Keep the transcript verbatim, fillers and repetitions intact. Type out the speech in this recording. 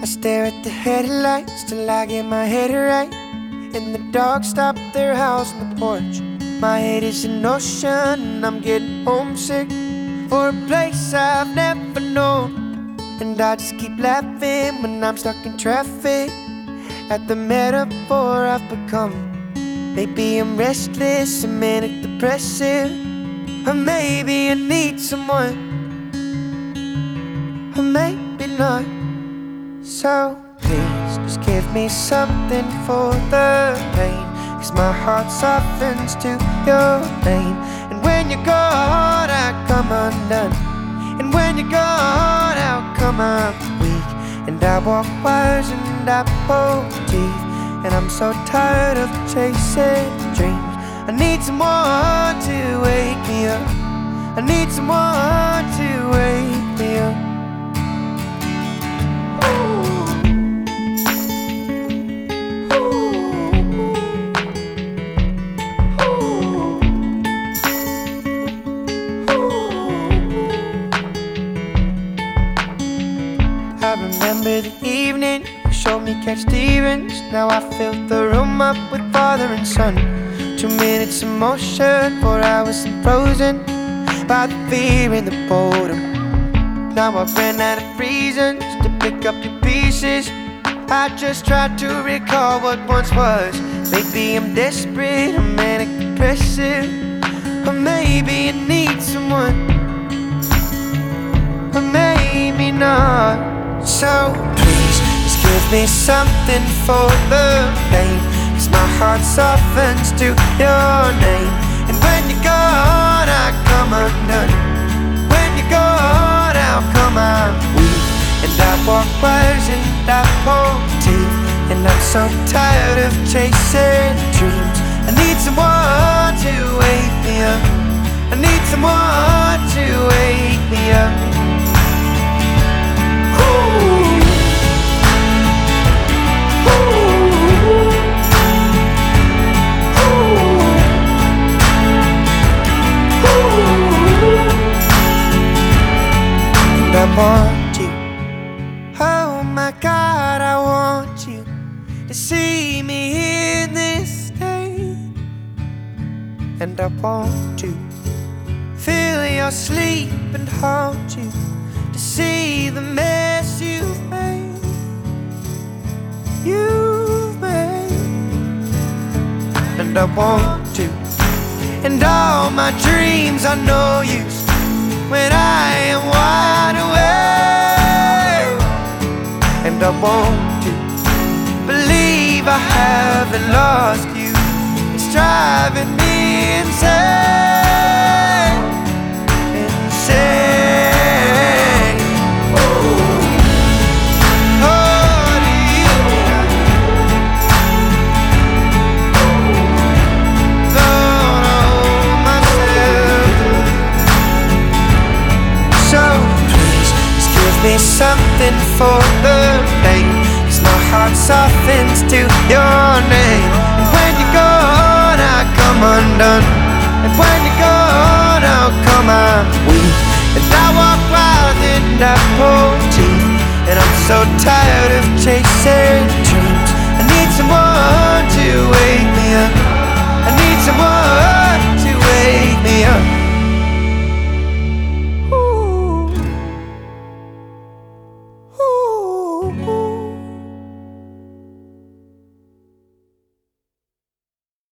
I stare at the headlights till I get my head right. And the dogs stop their house on the porch. My head is in ocean and I'm getting homesick for a place I've never known. And I just keep laughing when I'm stuck in traffic at the metaphor I've become. Maybe I'm restless and manic depressive, or maybe I need someone, or maybe not. So please just give me something for the pain, 'cause my heart softens to your name. And when you're gone I come undone, and when you're gone how come I'm weak? And I walk wires and I pull teeth, and I'm so tired of chasing dreams. I need someone to wake me up, I need someone to wake me up. I remember the evening you showed me Cat Stevens. Now I fill the room up with father and son. Two minutes of motion, four hours and frozen by the fear and the boredom. Now I've ran out of reasons to pick up your pieces. I just tried to recall what once was. Maybe I'm desperate, I'm manic depressive, or maybe I need someone, or maybe not. So please, just give me something for the pain, 'cause my heart softens to your name. And when you're gone I come undone, when you're gone how come I'm weak? And I walk wires and I pull teeth, and I'm so tired of chasing dreams. I need someone to wake me up, I need someone to wake me up. I want you, oh my God, I want you to see me in this state. And I want to feel your sleep and haunt you, to see the mess you've made, you've made. And I want to, and all my dreams are no use when I am wide awake. And I want to believe I haven't lost you, it's driving me insane, insane. Oh, oh, do you don't know myself? So please, just give me something for the pain, 'cause my heart softens to your name. And when you're gone I come undone, and when you're gone how come I'm weak? And I walk wild and I pull teeth, and I'm so tired of chasing dreams. I need someone to wake me up, I need someone to wake me up. Ooh. Ooh.